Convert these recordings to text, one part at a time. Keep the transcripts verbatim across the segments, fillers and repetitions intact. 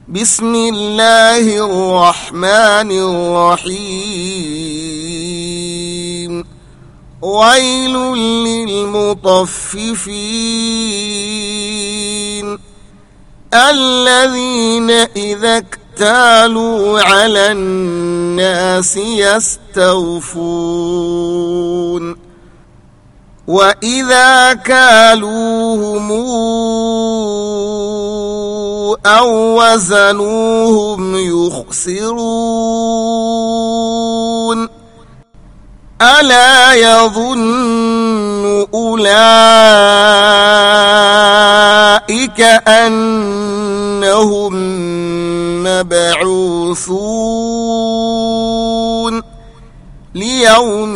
بسم الله الرحمن الرحيم ويل للمطففين الذين إذا اكتالوا على الناس يستوفون وإذا كالوهم أو وزنوهم يخسرون ألا يظن أولئك أنهم مبعوثون ليوم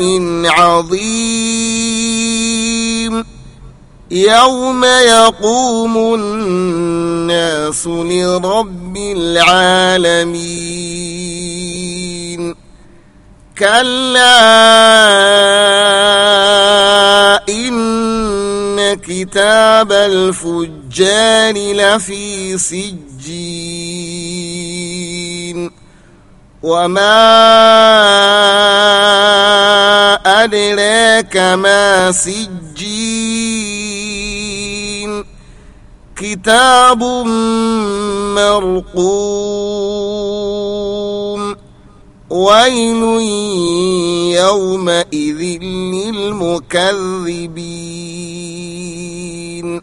عظيم يوم يقوم الناس لرب العالمين كلا إن كتاب الفجار لفي سجين وما أدراك ما سجين كتاب مرقوم ويل يومئذ للمكذبين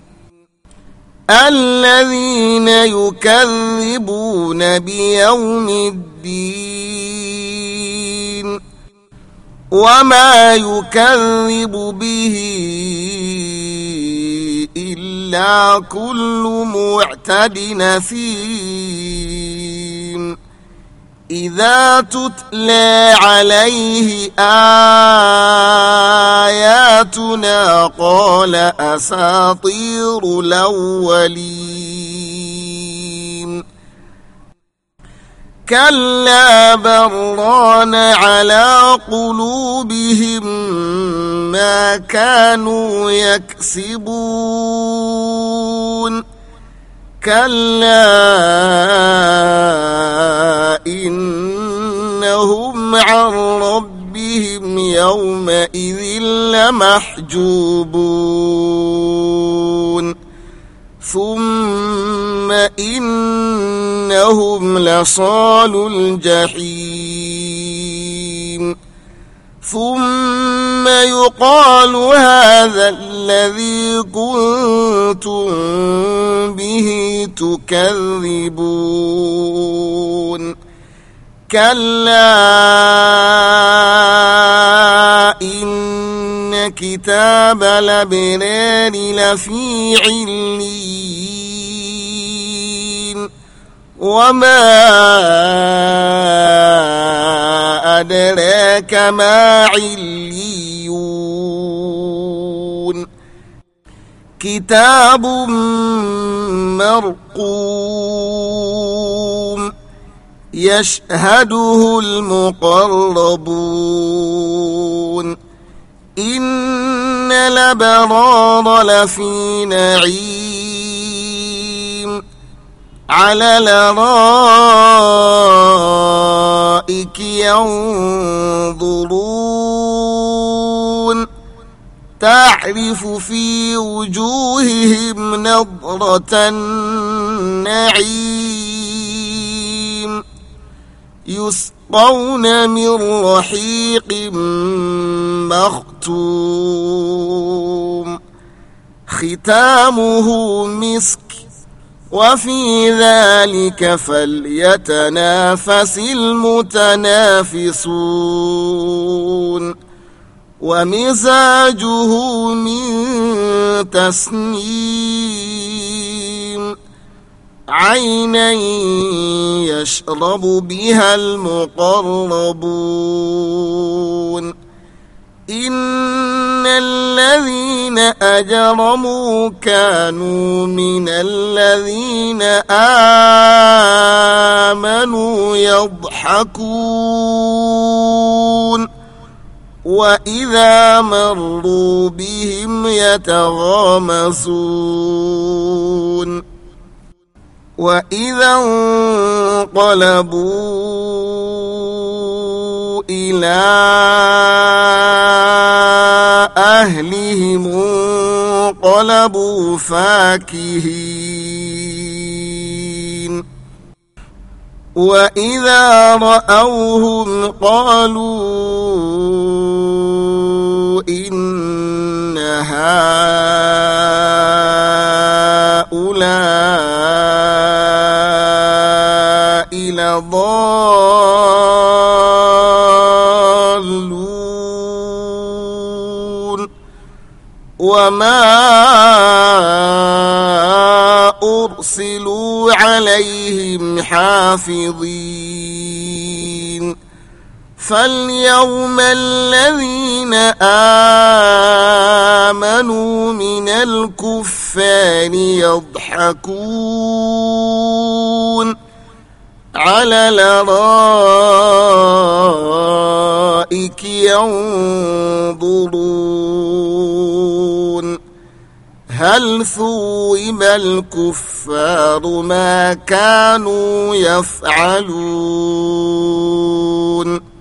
الذين يكذبون بيوم الدين وما يكذب به إلا كل معتد أثيم إذا تتلى عليه آياتنا قال أساطير الأولين كلا بران على قلوبهم ما كانوا يكسبون كلا إنهم عن ربهم يومئذ لمحجوبون ثم إنهم لصالو الجحيم ثم يقال هذا الذي كنتم به تكذبون كلا إن كتاب الأبرار لفي عليين وما أدراك ما عليون كتاب مرقوم يشهده المقربون إن الأبرار لفي نعيم على الأرائك ينظرون تعرف في وجوههم نضرة النعيم يسقون من رحيق مختوم ختامه مسك وفي ذلك فليتنافس المتنافسون ومزاجه من تسنيم عينا يشرب بها المقربون إن الذين أجرموا كانوا من الذين آمنوا يضحكون وإذا مروا بهم يتغامزون وإذا انقلبوا إلى أهلهم انقلبوا فاكهين وإذا رأوهم قالوا إن هؤلاء لضالون وما أرسلوا عليهم حافظين فاليوم الذين آمنوا من الكفار يضحكون على الأرائك ينظرون هل ثوب الكفار ما كانوا يفعلون